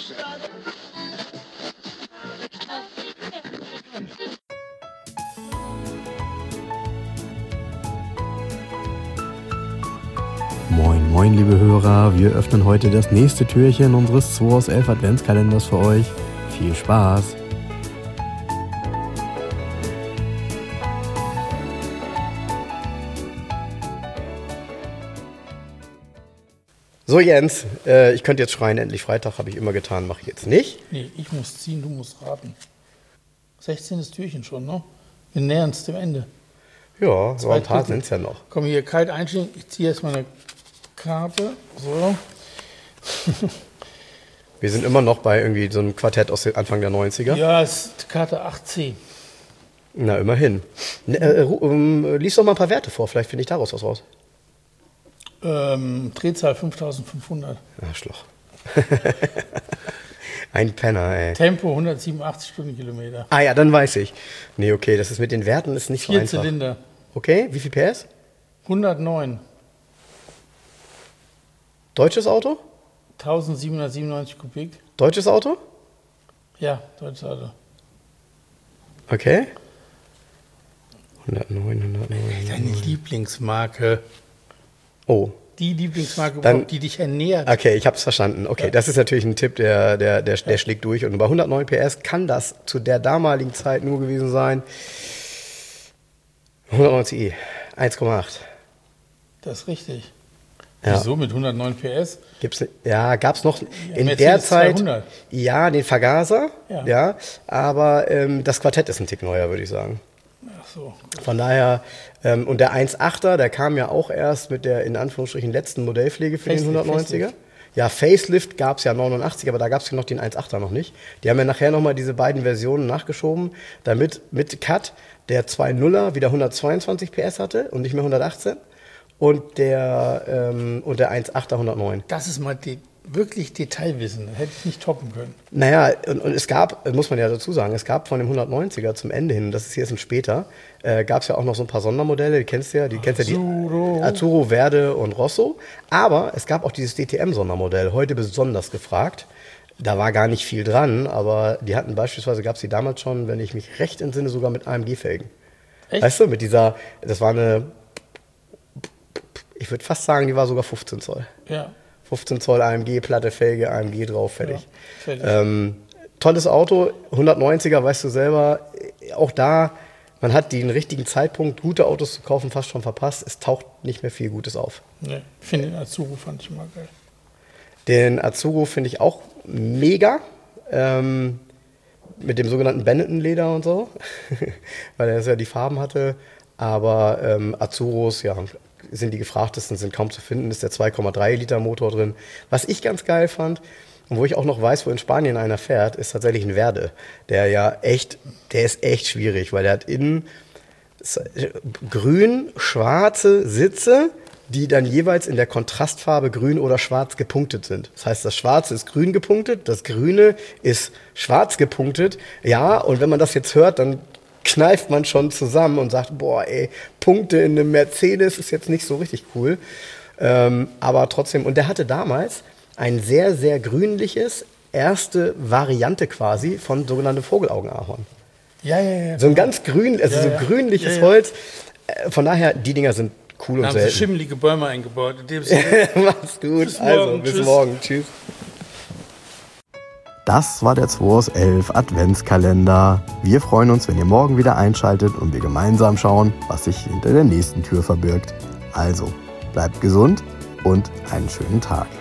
Moin, moin, liebe Hörer, wir öffnen heute das nächste Türchen unseres 2 aus 11 Adventskalenders für euch. Viel Spaß! So Jens, ich könnte jetzt schreien, endlich Freitag, habe ich immer getan, mache ich jetzt nicht. Nee, ich muss ziehen, du musst raten. 16. Türchen schon, ne? Wir nähern uns dem Ende. Ja, so ein paar sind es ja noch. Komm, hier kalt einstellen, ich ziehe jetzt meine Karte. So. Wir sind immer noch bei irgendwie so einem Quartett aus Anfang der 90er. Ja, es ist Karte 8C. Na, immerhin. Lies doch mal ein paar Werte vor, vielleicht finde ich daraus was raus. Drehzahl 5500. Arschloch. Ein Penner, ey. Tempo 187 Stundenkilometer. Ah ja, dann weiß ich. Nee, okay, das ist mit den Werten ist nicht so 4 einfach. Zylinder. Okay, wie viel PS? 109. Deutsches Auto? 1797 Kubik. Deutsches Auto? Ja, deutsches Auto. Okay. 109. Deine Lieblingsmarke. Oh. Die Lieblingsmarke, Dann, die dich ernährt. Okay, ich habe es verstanden. Okay, ja. Das ist natürlich ein Tipp, der schlägt durch. Und bei 109 PS kann das zu der damaligen Zeit nur gewesen sein 190i, 1,8. Das ist richtig. Ja. Wieso mit 109 PS? Gab es noch in Mercedes der Zeit. 200. Ja, den Vergaser. Ja. Aber das Quartett ist ein Tick neuer, würde ich sagen. Ach so. Von daher, und der 1.8er, der kam ja auch erst mit der in Anführungsstrichen letzten Modellpflege für den 190er. Facelift. Ja, Facelift gab es ja 89, aber da gab es ja noch den 1.8er noch nicht. Die haben ja nachher nochmal diese beiden Versionen nachgeschoben, damit mit Cut der 2.0er wieder 122 PS hatte und nicht mehr 118 und der 1.8er 109. Das ist mal wirklich Detailwissen, das hätte ich nicht toppen können. Naja, und es gab, muss man ja dazu sagen, es gab von dem 190er zum Ende hin, das ist jetzt ein später, gab es ja auch noch so ein paar Sondermodelle, die kennst du ja, die Azzurro, Verde und Rosso. Aber es gab auch dieses DTM-Sondermodell, heute besonders gefragt. Da war gar nicht viel dran, aber die hatten beispielsweise, gab es die damals schon, wenn ich mich recht entsinne, sogar mit AMG-Felgen. Echt? Weißt du, mit dieser, das war eine, ich würde fast sagen, die war sogar 15 Zoll. Ja. 15 Zoll AMG, Platte, Felge, AMG drauf, fertig. Ja, fertig. Tolles Auto, 190er, weißt du selber, auch da, man hat den richtigen Zeitpunkt, gute Autos zu kaufen, fast schon verpasst. Es taucht nicht mehr viel Gutes auf. Nee, ich finde den Azzurro fand ich mal geil. Den Azzurro finde ich auch mega, mit dem sogenannten Benetton-Leder und so, weil er ja die Farben hatte. Aber Azzurros, ja, sind die gefragtesten, sind kaum zu finden, ist der 2,3 Liter Motor drin. Was ich ganz geil fand und wo ich auch noch weiß, wo in Spanien einer fährt, ist tatsächlich ein Verde. Der ist echt schwierig, weil der hat innen grün-schwarze Sitze, die dann jeweils in der Kontrastfarbe grün oder schwarz gepunktet sind. Das heißt, das Schwarze ist grün gepunktet, das Grüne ist schwarz gepunktet. Ja, und wenn man das jetzt hört, dann kneift man schon zusammen und sagt, boah, ey, Punkte in einem Mercedes ist jetzt nicht so richtig cool. Aber trotzdem, und der hatte damals ein sehr, sehr grünliches, erste Variante quasi von sogenanntem Vogelaugenahorn. Ja. So ein ganz grün, so grünliches Holz. Von daher, die Dinger sind cool und selten. Da haben sie schimmelige Bäume eingebaut. In dem Sinne. Mach's gut. Bis morgen. Tschüss. Das war der 2 aus 11 Adventskalender. Wir freuen uns, wenn ihr morgen wieder einschaltet und wir gemeinsam schauen, was sich hinter der nächsten Tür verbirgt. Also, bleibt gesund und einen schönen Tag.